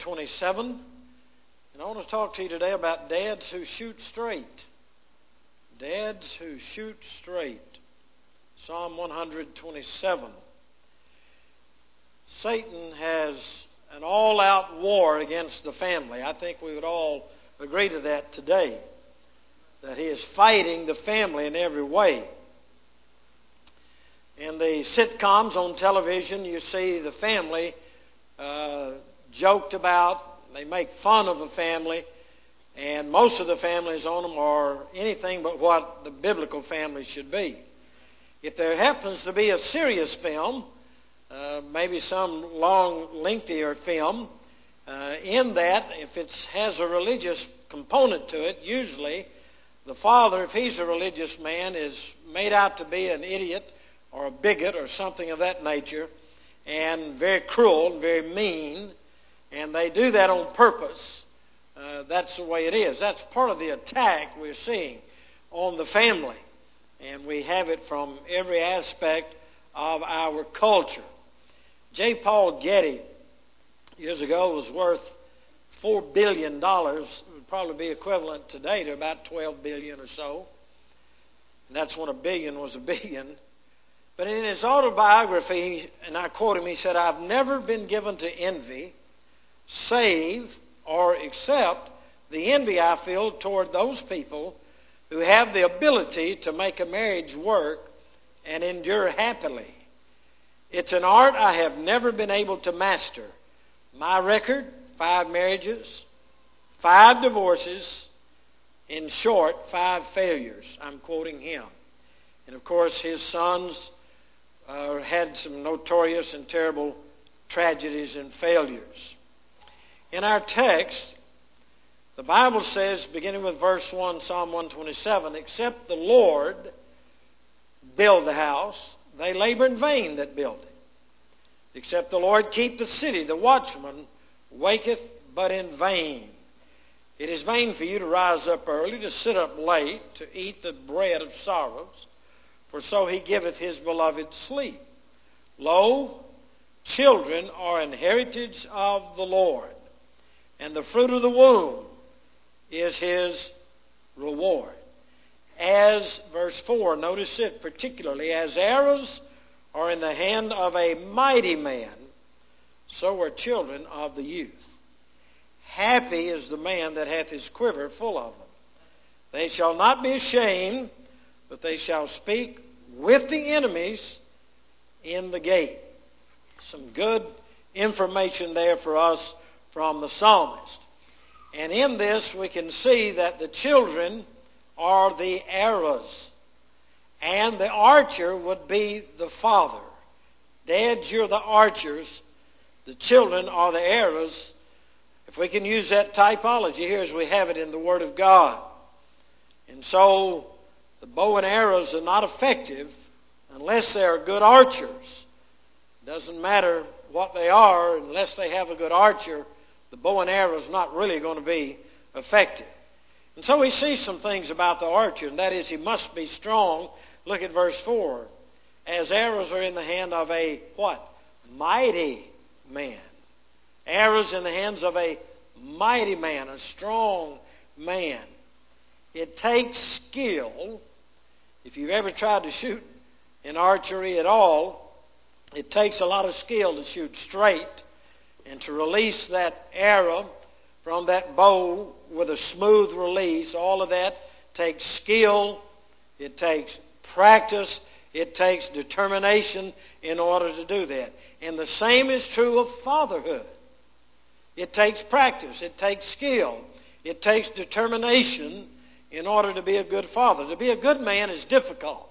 127. And I want to talk to you today about dads who shoot straight. Dads who shoot straight. Psalm 127. Satan has an all-out war against the family. I think we would all agree to that today, that he is fighting the family in every way. In the sitcoms on television, you see the family joked about. They make fun of the family, and most of the families on them are anything but what the biblical family should be. If there happens to be a serious film, maybe some long, lengthier film, in that, if it has a religious component to it, usually the father, if he's a religious man, is made out to be an idiot or a bigot or something of that nature, and very cruel and very mean, and they do that on purpose. That's the way it is. That's part of the attack we're seeing on the family, and we have it from every aspect of our culture. J. Paul Getty, years ago, was worth $4 billion. It would probably be equivalent today to about $12 billion or so. And that's when a billion was a billion. But in his autobiography, and I quote him, he said, "I've never been given to envy, save or except the envy I feel toward those people who have the ability to make a marriage work and endure happily. It's an art I have never been able to master. My record, 5 marriages, 5 divorces, in short, 5 failures." I'm quoting him. And of course, his sons had some notorious and terrible tragedies and failures. In our text, the Bible says, beginning with verse 1, Psalm 127, "Except the Lord build the house, they labor in vain that build it. Except the Lord keep the city, the watchman waketh but in vain. It is vain for you to rise up early, to sit up late, to eat the bread of sorrows, for so he giveth his beloved sleep. Lo, children are an heritage of the Lord, and the fruit of the womb is his reward. As," verse 4, notice it particularly, "as arrows are in the hand of a mighty man, so are children of the youth. Happy is the man that hath his quiver full of them. They shall not be ashamed, but they shall speak with the enemies in the gate." Some good information there for us from the psalmist. And in this we can see that the children are the arrows, and the archer would be the father. Dads, you're the archers. The children are the arrows. If we can use that typology here as we have it in the Word of God. And so the bow and arrows are not effective unless they are good archers. It doesn't matter what they are, unless they have a good archer, the bow and arrow is not really going to be effective. And so we see some things about the archer, and that is he must be strong. Look at verse 4. "As arrows are in the hand of a," what? "Mighty man." Arrows in the hands of a mighty man, a strong man. It takes skill. If you've ever tried to shoot in archery at all, it takes a lot of skill to shoot straight and to release that arrow from that bow with a smooth release. All of that takes skill. It takes practice. It takes determination in order to do that. And the same is true of fatherhood. It takes practice. It takes skill. It takes determination in order to be a good father. To be a good man is difficult.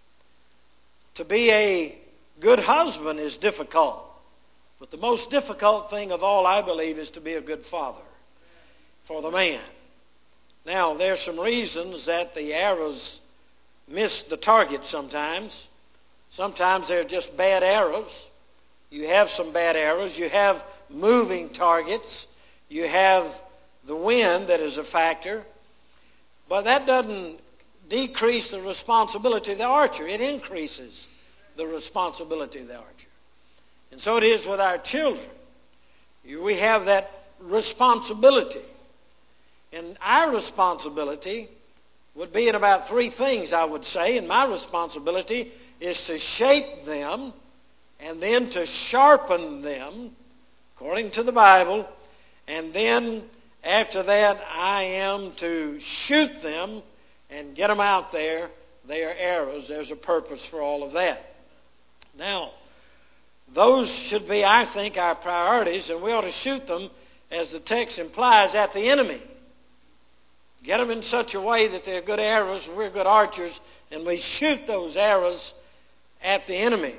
To be a good husband is difficult. But the most difficult thing of all, I believe, is to be a good father for the man. Now, there are some reasons that the arrows miss the target sometimes. Sometimes they're just bad arrows. You have some bad arrows. You have moving targets. You have the wind that is a factor. But that doesn't decrease the responsibility of the archer. It increases the responsibility of the archer. And so it is with our children. We have that responsibility. And our responsibility would be in about three things, I would say. And my responsibility is to shape them and then to sharpen them, according to the Bible. And then after that, I am to shoot them and get them out there. They are arrows. There's a purpose for all of that. Now, those should be, I think, our priorities, and we ought to shoot them, as the text implies, at the enemy. Get them in such a way that they're good arrows, and we're good archers, and we shoot those arrows at the enemy.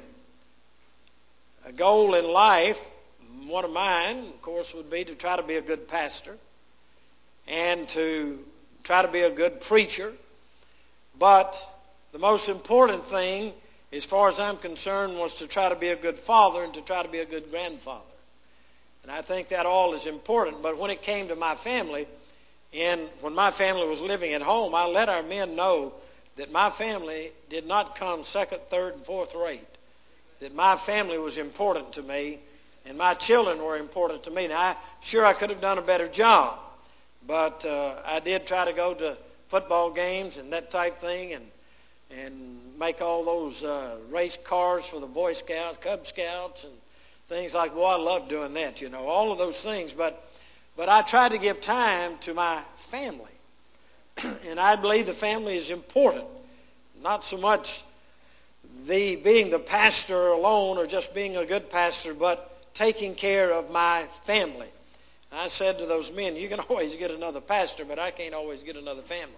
A goal in life, one of mine, of course, would be to try to be a good pastor and to try to be a good preacher. But the most important thing, as far as I'm concerned, was to try to be a good father and to try to be a good grandfather. And I think that all is important. But when it came to my family, and when my family was living at home, I let our men know that my family did not come second, third, and fourth rate. That my family was important to me, and my children were important to me. Now, I could have done a better job, but I did try to go to football games and that type thing, and make all those race cars for the Boy Scouts, Cub Scouts, and things like, I love doing that, all of those things. But I tried to give time to my family. And I believe the family is important. Not so much being the pastor alone or just being a good pastor, but taking care of my family. And I said to those men, you can always get another pastor, but I can't always get another family.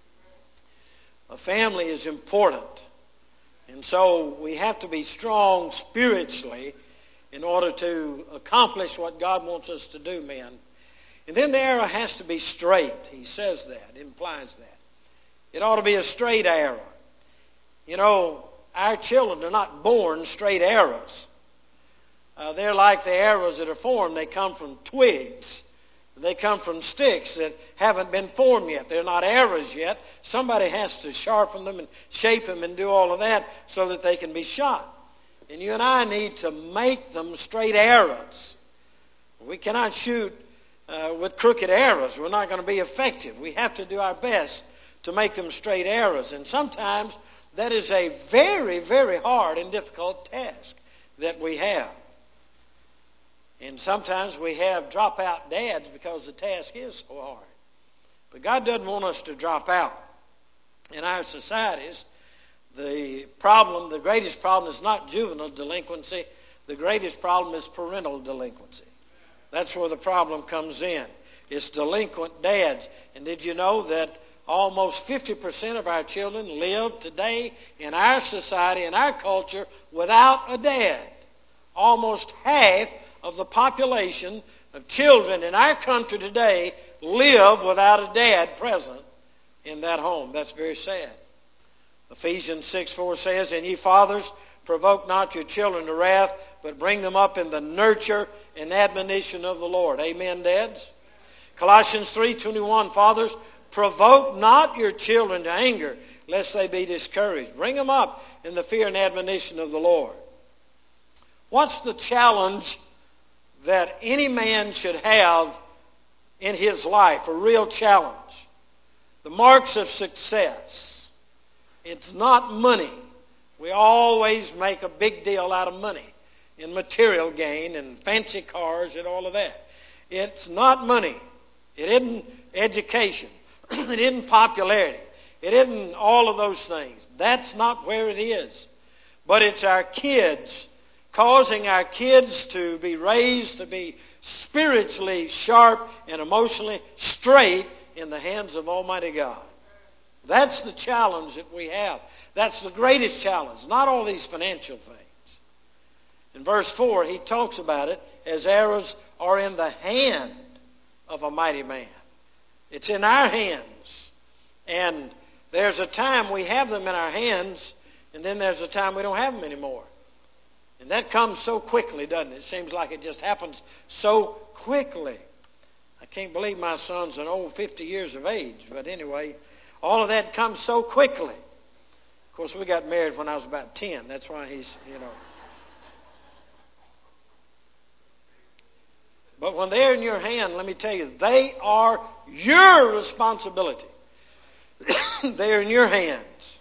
A family is important. And so we have to be strong spiritually in order to accomplish what God wants us to do, men. And then the arrow has to be straight. He says that, implies that. It ought to be a straight arrow. Our children are not born straight arrows. They're like the arrows that are formed. They come from twigs. They come from sticks that haven't been formed yet. They're not arrows yet. Somebody has to sharpen them and shape them and do all of that so that they can be shot. And you and I need to make them straight arrows. We cannot shoot with crooked arrows. We're not going to be effective. We have to do our best to make them straight arrows. And sometimes that is a very, very hard and difficult task that we have. And sometimes we have drop-out dads because the task is so hard. But God doesn't want us to drop out. In our societies, the greatest problem is not juvenile delinquency. The greatest problem is parental delinquency. That's where the problem comes in. It's delinquent dads. And did you know that almost 50% of our children live today in our society, in our culture, without a dad? Almost half of the population of children in our country today live without a dad present in that home. That's very sad. Ephesians 6:4 says, and ye fathers, provoke not your children to wrath, but bring them up in the nurture and admonition of the Lord. Amen, dads? Colossians 3:21, fathers, provoke not your children to anger, lest they be discouraged. Bring them up in the fear and admonition of the Lord. What's the challenge that any man should have in his life? A real challenge. The marks of success. It's not money. We always make a big deal out of money in material gain and fancy cars and all of that. It's not money. It isn't education. It isn't popularity. It isn't all of those things. That's not where it is. But it's our kids, causing our kids to be raised to be spiritually sharp and emotionally straight in the hands of Almighty God. That's the challenge that we have. That's the greatest challenge, not all these financial things. In verse 4, he talks about it as arrows are in the hand of a mighty man. It's in our hands. And there's a time we have them in our hands, and then there's a time we don't have them anymore. And that comes so quickly, doesn't it? It seems like it just happens so quickly. I can't believe my son's an old 50 years of age. But anyway, all of that comes so quickly. Of course, we got married when I was about 10. That's why he's, But when they're in your hand, let me tell you, they are your responsibility. They're in your hands.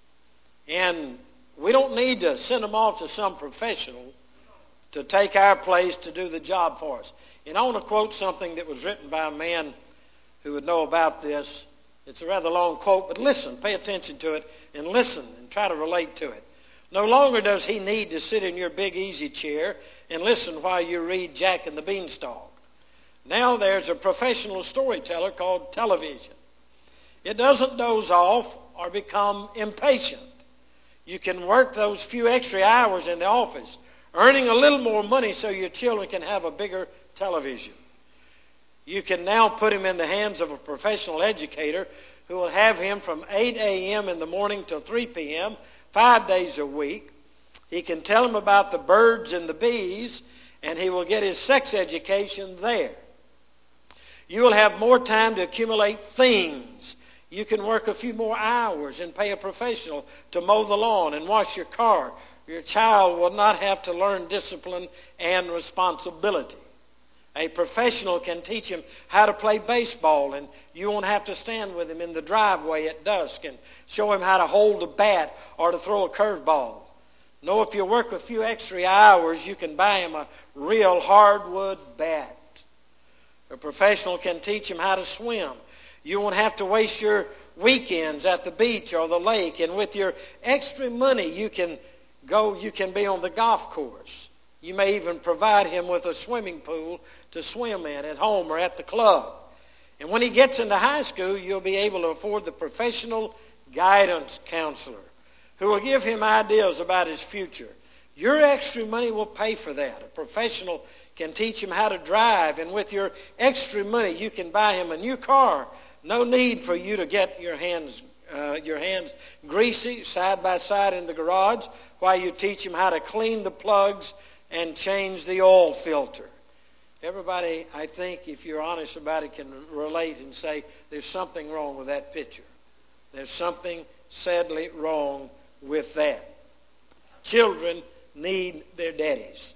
And we don't need to send them off to some professional to take our place to do the job for us. And I want to quote something that was written by a man who would know about this. It's a rather long quote, but listen, pay attention to it, and listen and try to relate to it. No longer does he need to sit in your big easy chair and listen while you read Jack and the Beanstalk. Now there's a professional storyteller called television. It doesn't doze off or become impatient. You can work those few extra hours in the office, earning a little more money so your children can have a bigger television. You can now put him in the hands of a professional educator who will have him from 8 a.m. in the morning till 3 p.m., 5 days a week. He can tell him about the birds and the bees, and he will get his sex education there. You will have more time to accumulate things. You can work a few more hours and pay a professional to mow the lawn and wash your car. Your child will not have to learn discipline and responsibility. A professional can teach him how to play baseball, and you won't have to stand with him in the driveway at dusk and show him how to hold a bat or to throw a curveball. No, if you work a few extra hours, you can buy him a real hardwood bat. A professional can teach him how to swim. You won't have to waste your weekends at the beach or the lake, and with your extra money, you can be on the golf course. You may even provide him with a swimming pool to swim in at home or at the club. And when he gets into high school, you'll be able to afford the professional guidance counselor who will give him ideas about his future. Your extra money will pay for that. A professional can teach him how to drive, and with your extra money, you can buy him a new car. No need for you to get your hands greasy side by side in the garage while you teach him how to clean the plugs and change the oil filter. Everybody, I think, if you're honest about it, can relate and say there's something wrong with that picture. There's something sadly wrong with that. Children need their daddies.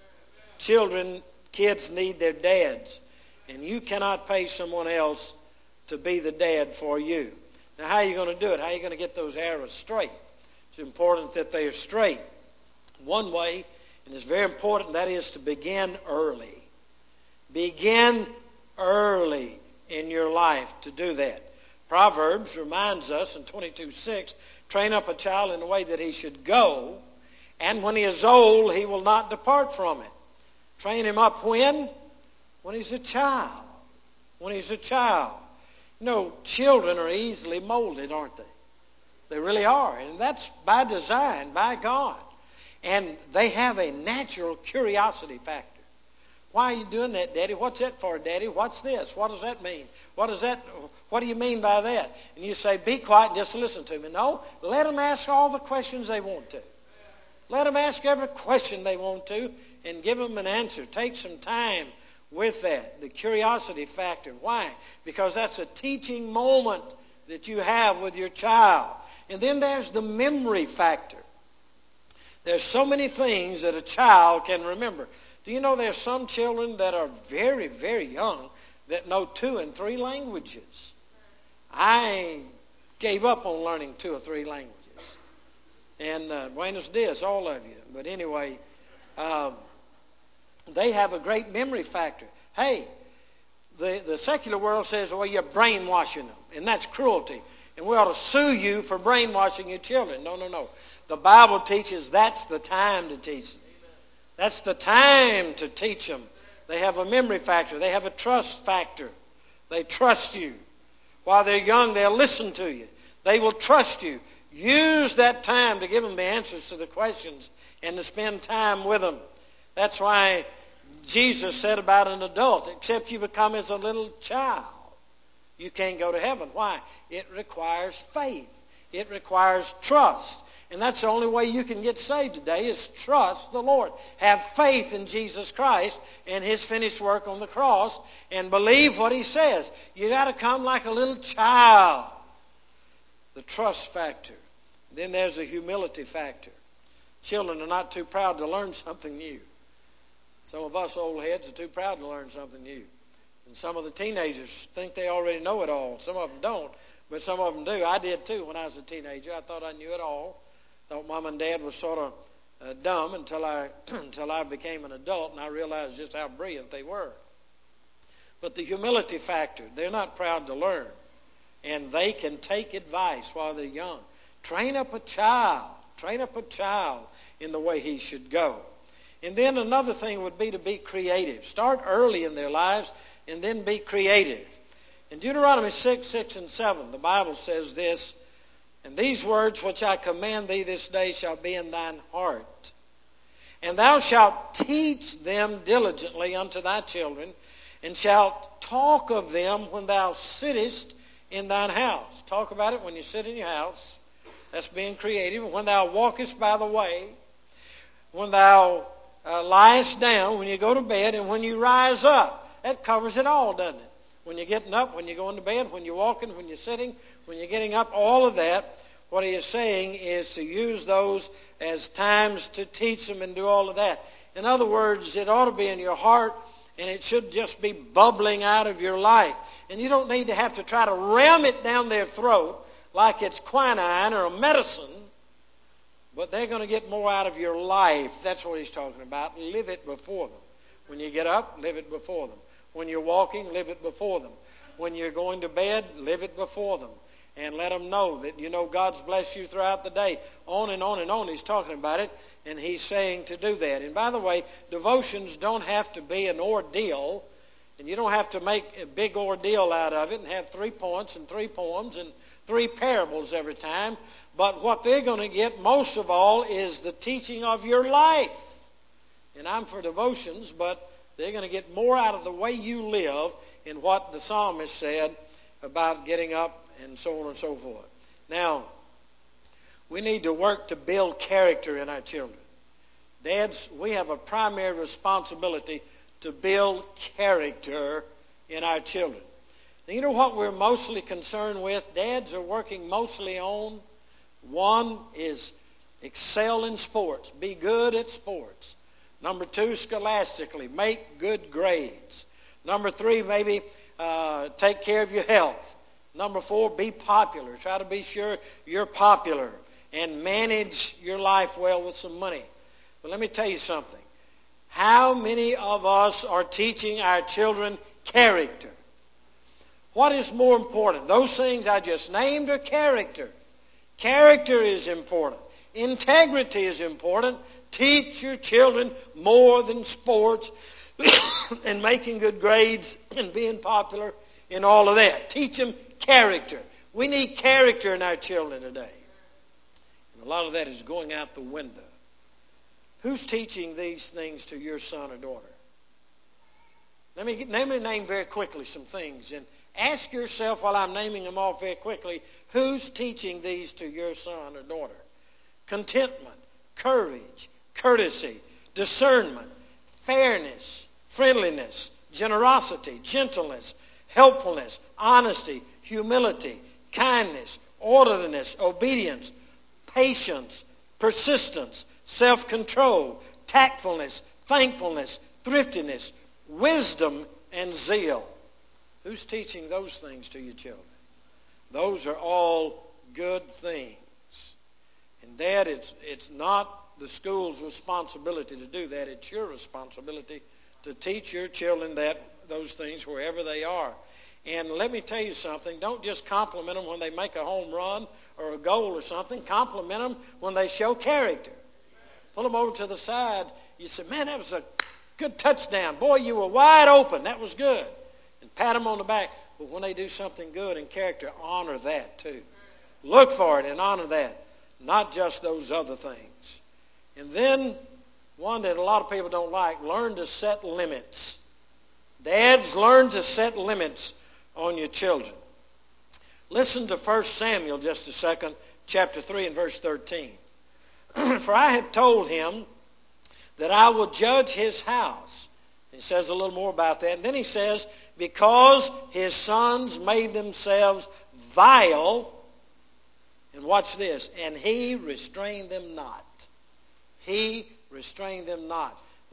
Kids need their dads. And you cannot pay someone else to be the dad for you. Now, how are you going to do it? How are you going to get those arrows straight? It's important that they are straight. One way, and it's very important, that is to begin early. Begin early in your life to do that. Proverbs reminds us in 22:6, train up a child in the way that he should go, and when he is old, he will not depart from it. Train him up when? When he's a child. When he's a child. You know, children are easily molded, aren't they? They really are. And that's by design, by God. And they have a natural curiosity factor. Why are you doing that, Daddy? What's that for, Daddy? What's this? What does that mean? What do you mean by that? And you say, be quiet and just listen to me. No, let them ask all the questions they want to. Let them ask every question they want to and give them an answer. Take some time with that, the curiosity factor. Why? Because that's a teaching moment that you have with your child. And then there's the memory factor. There's so many things that a child can remember. Do you know there's some children that are very, very young that know 2 and 3 languages? I gave up on learning 2 or 3 languages. And buenos dias, all of you. But anyway, they have a great memory factor. Hey, the secular world says, well, you're brainwashing them, and that's cruelty. And we ought to sue you for brainwashing your children. No. The Bible teaches that's the time to teach them. That's the time to teach them. They have a memory factor. They have a trust factor. They trust you. While they're young, they'll listen to you. They will trust you. Use that time to give them the answers to the questions and to spend time with them. That's why Jesus said about an adult, except you become as a little child, you can't go to heaven. Why? It requires faith. It requires trust. And that's the only way you can get saved today is trust the Lord. Have faith in Jesus Christ and His finished work on the cross and believe what He says. You got to come like a little child. The trust factor. Then there's the humility factor. Children are not too proud to learn something new. Some of us old heads are too proud to learn something new. And some of the teenagers think they already know it all. Some of them don't, but some of them do. I did too when I was a teenager. I thought I knew it all. Thought Mom and Dad was sort of dumb until I became an adult, and I realized just how brilliant they were. But the humility factor, they're not proud to learn, and they can take advice while they're young. Train up a child in the way he should go. And then another thing would be to be creative. Start early in their lives and then be creative. In Deuteronomy 6 and 7, the Bible says this, "And these words which I command thee this day shall be in thine heart. And thou shalt teach them diligently unto thy children, and shalt talk of them when thou sittest in thine house." Talk about it when you sit in your house. That's being creative. "When thou walkest by the way, when thou liest down, when you go to bed, and when you rise up." That covers it all, doesn't it? When you're getting up, when you're going to bed, when you're walking, when you're sitting, when you're getting up, all of that. What he is saying is to use those as times to teach them and do all of that. In other words, it ought to be in your heart, and it should just be bubbling out of your life. And you don't need to have to try to ram it down their throat like it's quinine or a medicine. But they're going to get more out of your life. That's what he's talking about. Live it before them. When you get up, live it before them. When you're walking, live it before them. When you're going to bed, live it before them. And let them know that you know God's blessed you throughout the day. On and on and on, he's talking about it. And he's saying to do that. And by the way, devotions don't have to be an ordeal. And you don't have to make a big ordeal out of it and have 3 points and 3 poems and 3 parables every time. But what they're going to get most of all is the teaching of your life. And I'm for devotions, but they're going to get more out of the way you live in what the psalmist said about getting up and so on and so forth. Now, we need to work to build character in our children. Dads, we have a primary responsibility to build character in our children. Now, you know what we're mostly concerned with? Dads are working mostly on. One is excel in sports, be good at sports. Number 2, scholastically, make good grades. Number 3, maybe take care of your health. Number 4, be popular. Try to be sure you're popular and manage your life well with some money. But let me tell you something. How many of us are teaching our children character? What is more important? Those things I just named or character? Character is important. Integrity is important. Teach your children more than sports and making good grades and being popular and all of that. Teach them character. We need character in our children today. And a lot of that is going out the window. Who's teaching these things to your son or daughter? Let me name very quickly some things. And ask yourself while I'm naming them off very quickly, who's teaching these to your son or daughter? Contentment, courage, courtesy, discernment, fairness, friendliness, generosity, gentleness, helpfulness, honesty, humility, kindness, orderliness, obedience, patience, persistence, self-control, tactfulness, thankfulness, thriftiness, wisdom, and zeal. Who's teaching those things to your children? Those are all good things. And Dad, it's not the school's responsibility to do that. It's your responsibility to teach your children those things wherever they are. And let me tell you something. Don't just compliment them when they make a home run or a goal or something. Compliment them when they show character. Pull them over to the side. You say, man, that was a good touchdown. Boy, you were wide open. That was good. And pat them on the back. But when they do something good in character, honor that too. Look for it and honor that. Not just those other things. And then, one that a lot of people don't like, learn to set limits. Dads, learn to set limits on your children. Listen to 1 Samuel just a second, chapter 3 and verse 13. For I have told him that I will judge his house. He says a little more about that. And then he says, because his sons made themselves vile, and watch this, and he restrained them not. He restrained them not.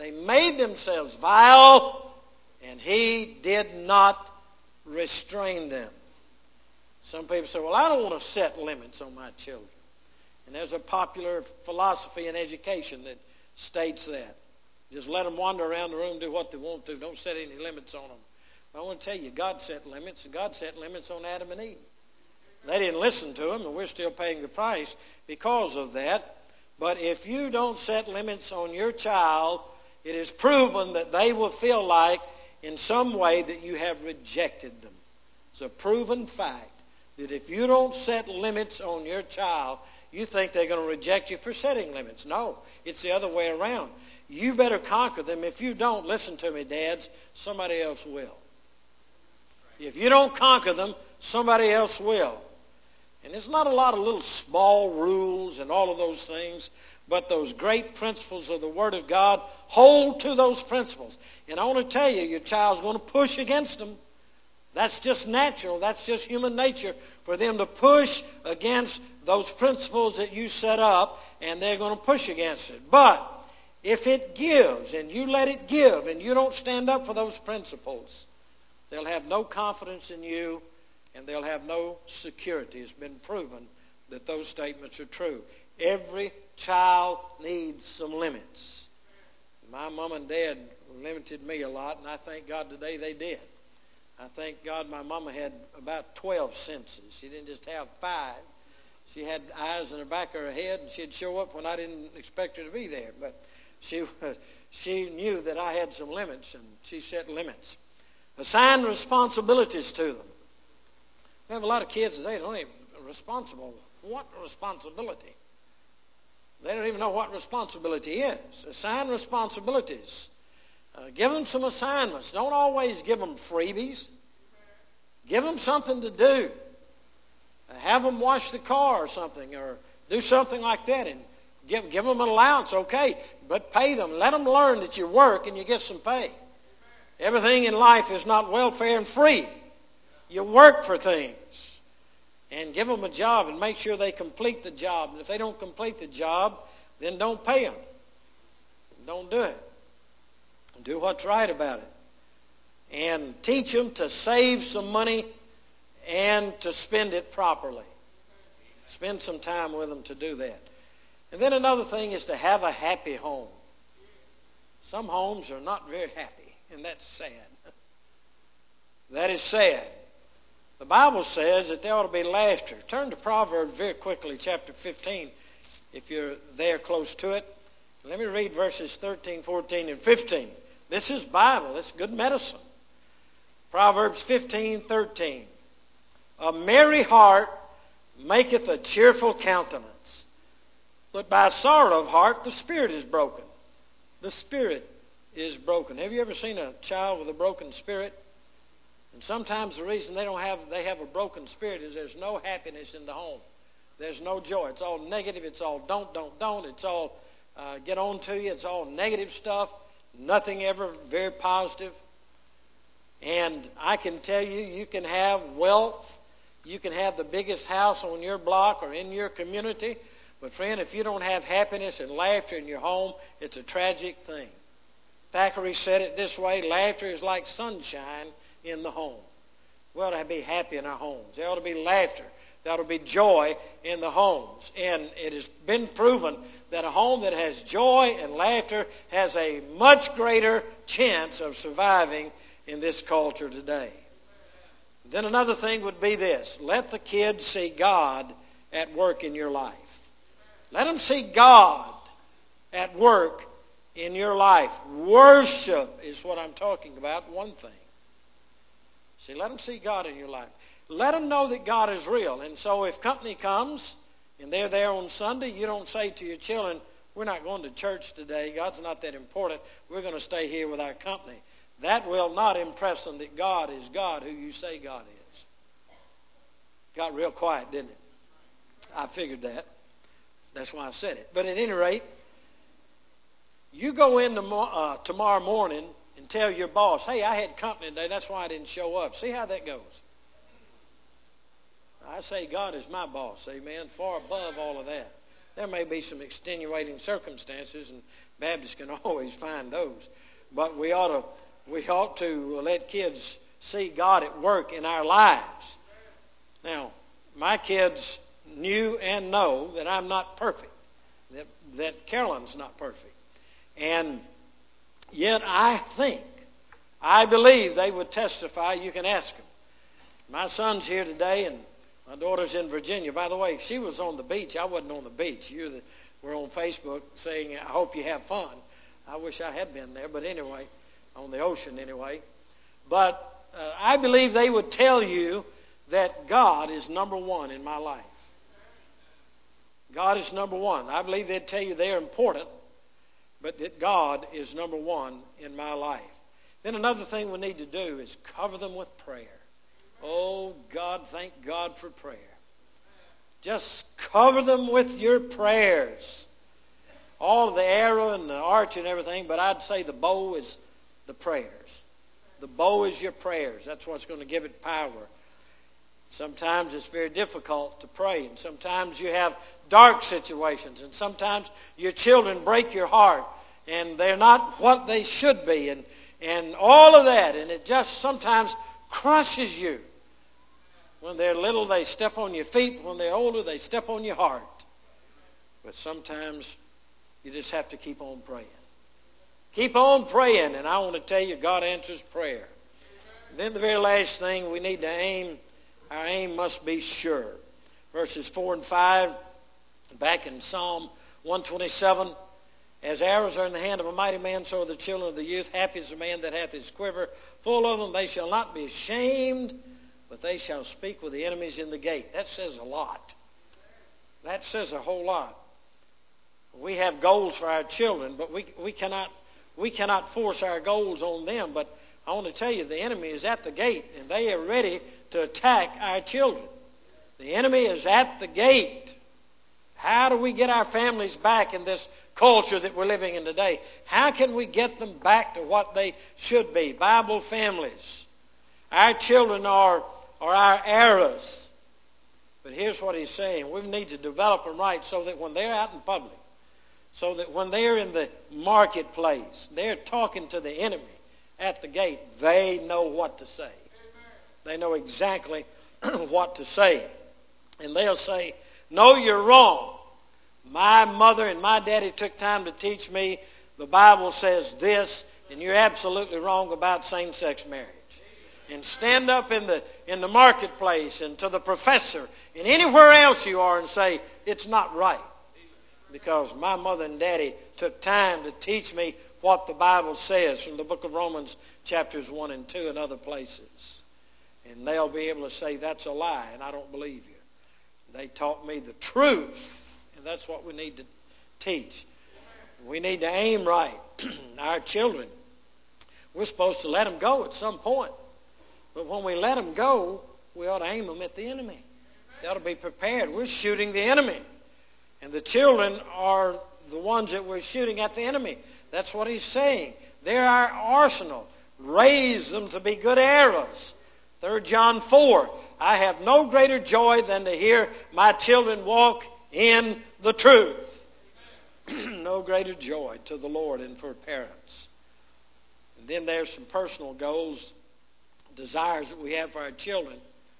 They made themselves vile, and He did not restrain them. Some people say, well, I don't want to set limits on my children. And there's a popular philosophy in education that states that. Just let them wander around the room, do what they want to. Don't set any limits on them. But I want to tell you, God set limits, and God set limits on Adam and Eve. They didn't listen to Him, and we're still paying the price because of that. But if you don't set limits on your child, it is proven that they will feel like in some way that you have rejected them. It's a proven fact that if you don't set limits on your child, you think they're going to reject you for setting limits. No, it's the other way around. You better conquer them. If you don't, listen to me, dads, somebody else will. If you don't conquer them, somebody else will. And there's not a lot of little small rules and all of those things, but those great principles of the Word of God, hold to those principles. And I want to tell you, your child's going to push against them. That's just natural. That's just human nature for them to push against those principles that you set up, and they're going to push against it. But if it gives and you let it give and you don't stand up for those principles, they'll have no confidence in you and they'll have no security. It's been proven that those statements are true. Every child needs some limits. My mom and dad limited me a lot, and I thank God today they did. I thank God my mama had about 12 senses. She didn't just have 5. She had eyes in the back of her head, and she'd show up when I didn't expect her to be there. But she knew that I had some limits, and she set limits. Assign responsibilities to them. We have a lot of kids today that don't even responsible. What responsibility? They don't even know what responsibility is. Assign responsibilities. Give them some assignments. Don't always give them freebies. Give them something to do. Have them wash the car or something, or do something like that, and give them an allowance, okay, but pay them. Let them learn that you work and you get some pay. Everything in life is not welfare and free. You work for things. And give them a job and make sure they complete the job. And if they don't complete the job, then don't pay them. Don't do it. Do what's right about it. And teach them to save some money and to spend it properly. Spend some time with them to do that. And then another thing is to have a happy home. Some homes are not very happy, and that's sad. That is sad. The Bible says that there ought to be laughter. Turn to Proverbs very quickly, chapter 15, if you're there close to it. Let me read verses 13, 14, and 15. This is Bible. It's good medicine. Proverbs 15:13. A merry heart maketh a cheerful countenance, but by sorrow of heart the spirit is broken. The spirit is broken. Have you ever seen a child with a broken spirit? And sometimes the reason they have a broken spirit is there's no happiness in the home. There's no joy. It's all negative. It's all don't. It's all get on to you. It's all negative stuff. Nothing ever very positive. And I can tell you, you can have wealth. You can have the biggest house on your block or in your community. But friend, if you don't have happiness and laughter in your home, it's a tragic thing. Thackeray said it this way: laughter is like sunshine in the home. We ought to be happy in our homes. There ought to be laughter. There ought to be joy in the homes. And it has been proven that a home that has joy and laughter has a much greater chance of surviving in this culture today. Then another thing would be this: let the kids see God at work in your life. Let them see God at work in your life. Worship is what I'm talking about, one thing. See, let them see God in your life. Let them know that God is real. And so if company comes and they're there on Sunday, you don't say to your children, we're not going to church today. God's not that important. We're going to stay here with our company. That will not impress them that God is God, who you say God is. Got real quiet, didn't it? I figured that. That's why I said it. But at any rate, you go in tomorrow morning and tell your boss, hey, I had company today, that's why I didn't show up. See how that goes. I say God is my boss, amen, far above all of that. There may be some extenuating circumstances, and Baptists can always find those. But we ought to let kids see God at work in our lives. Now, my kids knew and know that I'm not perfect, that Carolyn's not perfect. And yet I believe they would testify. You can ask them. My son's here today, and my daughter's in Virginia. By the way, she was on the beach. I wasn't on the beach. You were on Facebook saying, I hope you have fun. I wish I had been there, but anyway, on the ocean anyway. But I believe they would tell you that God is number one in my life. God is number one. I believe they'd tell you they're important, but that God is number one in my life. Then another thing we need to do is cover them with prayer. Oh, God, thank God for prayer. Just cover them with your prayers. All of the arrow and the arch and everything, but I'd say the bow is the prayers. The bow is your prayers. That's what's going to give it power. Sometimes it's very difficult to pray, and sometimes you have dark situations, and sometimes your children break your heart, and they're not what they should be, and all of that, and it just sometimes crushes you. When they're little, they step on your feet. When they're older, they step on your heart. But sometimes you just have to keep on praying. Keep on praying, and I want to tell you, God answers prayer. And then the very last thing, we need to aim. Our aim must be sure. Verses 4 and 5, back in Psalm 127, as arrows are in the hand of a mighty man, so are the children of the youth. Happy is the man that hath his quiver full of them. They shall not be ashamed, but they shall speak with the enemies in the gate. That says a lot. That says a whole lot. We have goals for our children, but we cannot force our goals on them. But I want to tell you, the enemy is at the gate, and they are ready to attack our children. The enemy is at the gate. How do we get our families back in this culture that we're living in today? How can we get them back to what they should be? Bible families. Our children are our arrows. But here's what he's saying. We need to develop them right so that when they're out in public, so that when they're in the marketplace, they're talking to the enemy at the gate, they know what to say. They know exactly what to say. And they'll say, no, you're wrong. My mother and my daddy took time to teach me the Bible says this, and you're absolutely wrong about same-sex marriage. And stand up in the marketplace and to the professor and anywhere else you are and say, it's not right. Because my mother and daddy took time to teach me what the Bible says from the book of Romans chapters 1 and 2 and other places. And they'll be able to say, that's a lie, and I don't believe you. They taught me the truth, and that's what we need to teach. We need to aim right. Our children, we're supposed to let them go at some point. But when we let them go, we ought to aim them at the enemy. They ought to be prepared. We're shooting the enemy. And the children are the ones that we're shooting at the enemy. That's what he's saying. They're our arsenal. Raise them to be good arrows. 3 John 4, I have no greater joy than to hear my children walk in the truth. No greater joy to the Lord and for parents. And then there's some personal goals, desires that we have for our children.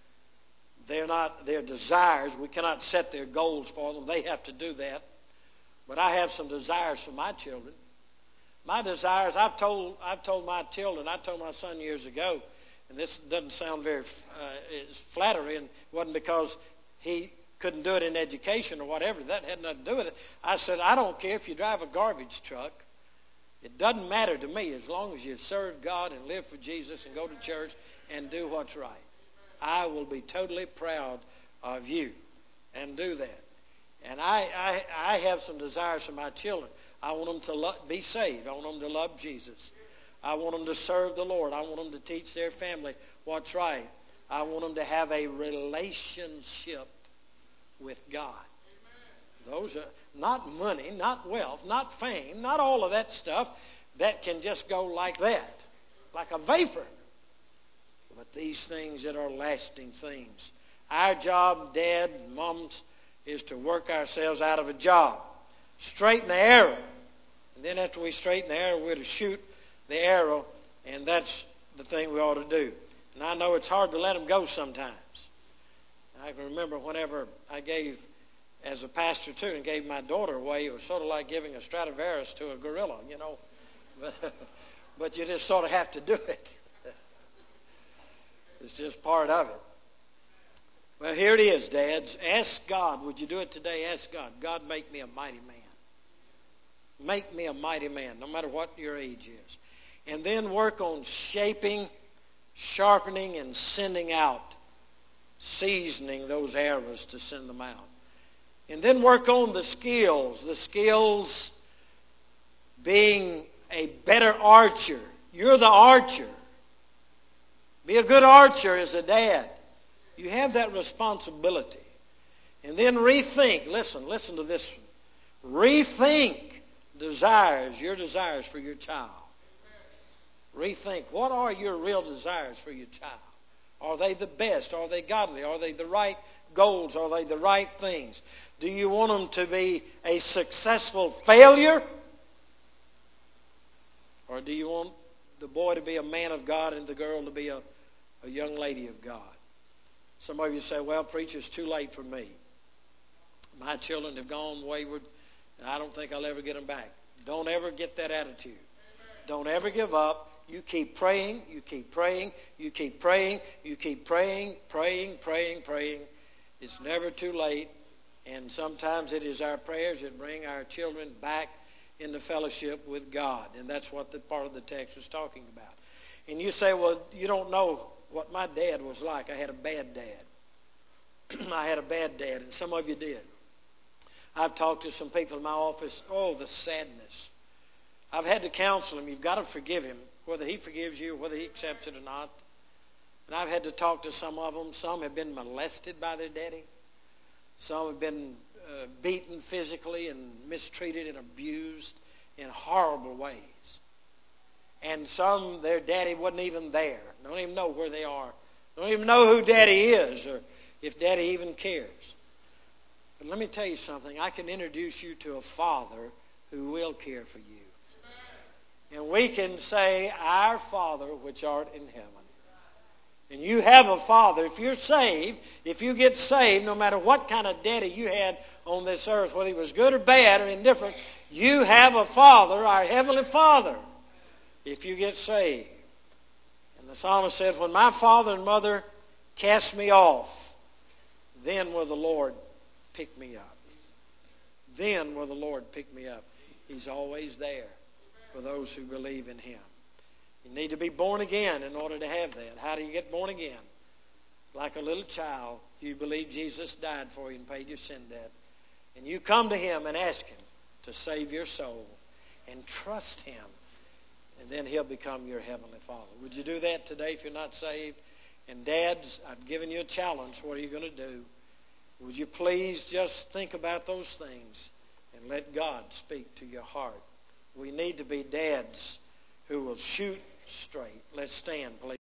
They're desires. We cannot set their goals for them. They have to do that. But I have some desires for my children. My desires, I've told my children, I told my son years ago, and this doesn't sound very flattering, and it wasn't because he couldn't do it in education or whatever. That had nothing to do with it. I said, I don't care if you drive a garbage truck. It doesn't matter to me as long as you serve God and live for Jesus and go to church and do what's right. I will be totally proud of you and do that. And I have some desires for my children. I want them to be saved. I want them to love Jesus. I want them to serve the Lord. I want them to teach their family what's right. I want them to have a relationship with God. Those are not money, not wealth, not fame, not all of that stuff that can just go like that, like a vapor. But these things that are lasting things. Our job, Dad, Moms, is to work ourselves out of a job. Straighten the arrow. And then after we straighten the arrow, we're to shoot the arrow, and that's the thing we ought to do. And I know it's hard to let them go sometimes. I can remember whenever I gave, as a pastor too, and gave my daughter away, it was sort of like giving a Stradivarius to a gorilla, you know. But you just sort of have to do it. It's just part of it. Well, here it is, dads. Ask God. Would you do it today? Ask God. God, make me a mighty man. Make me a mighty man, no matter what your age is. And then work on shaping, sharpening, and sending out, seasoning those arrows to send them out. And then work on the skills being a better archer. You're the archer. Be a good archer as a dad. You have that responsibility. And then rethink. Listen to this one. Rethink your desires for your child. Rethink. What are your real desires for your child? Are they the best? Are they godly? Are they the right goals? Are they the right things? Do you want them to be a successful failure? Or do you want the boy to be a man of God and the girl to be a young lady of God? Some of you say, well, preacher, it's too late for me. My children have gone wayward, and I don't think I'll ever get them back. Don't ever get that attitude. Don't ever give up. You keep praying, you keep praying, you keep praying, you keep praying, praying. It's never too late. And sometimes it is our prayers that bring our children back into fellowship with God. And that's what the part of the text was talking about. And you say, well, you don't know what my dad was like. I had a bad dad. I had a bad dad, and some of you did. I've talked to some people in my office. Oh, the sadness. I've had to counsel him. You've got to forgive him, whether he forgives you or whether he accepts it or not. And I've had to talk to some of them. Some have been molested by their daddy. Some have been beaten physically and mistreated and abused in horrible ways. And some, their daddy wasn't even there. Don't even know where they are. Don't even know who daddy is or if daddy even cares. But let me tell you something. I can introduce you to a father who will care for you. And we can say, our Father which art in heaven. And you have a father. If you're saved, if you get saved, no matter what kind of daddy you had on this earth, whether he was good or bad or indifferent, you have a father, our heavenly Father, if you get saved. And the psalmist said, when my father and mother cast me off, then will the Lord pick me up. Then will the Lord pick me up. He's always there for those who believe in him. You need to be born again in order to have that. How do you get born again? Like a little child, you believe Jesus died for you and paid your sin debt. And you come to him and ask him to save your soul and trust him. And then he'll become your heavenly Father. Would you do that today if you're not saved? And dads, I've given you a challenge. What are you going to do? Would you please just think about those things and let God speak to your heart? We need to be dads who will shoot straight. Let's stand, please.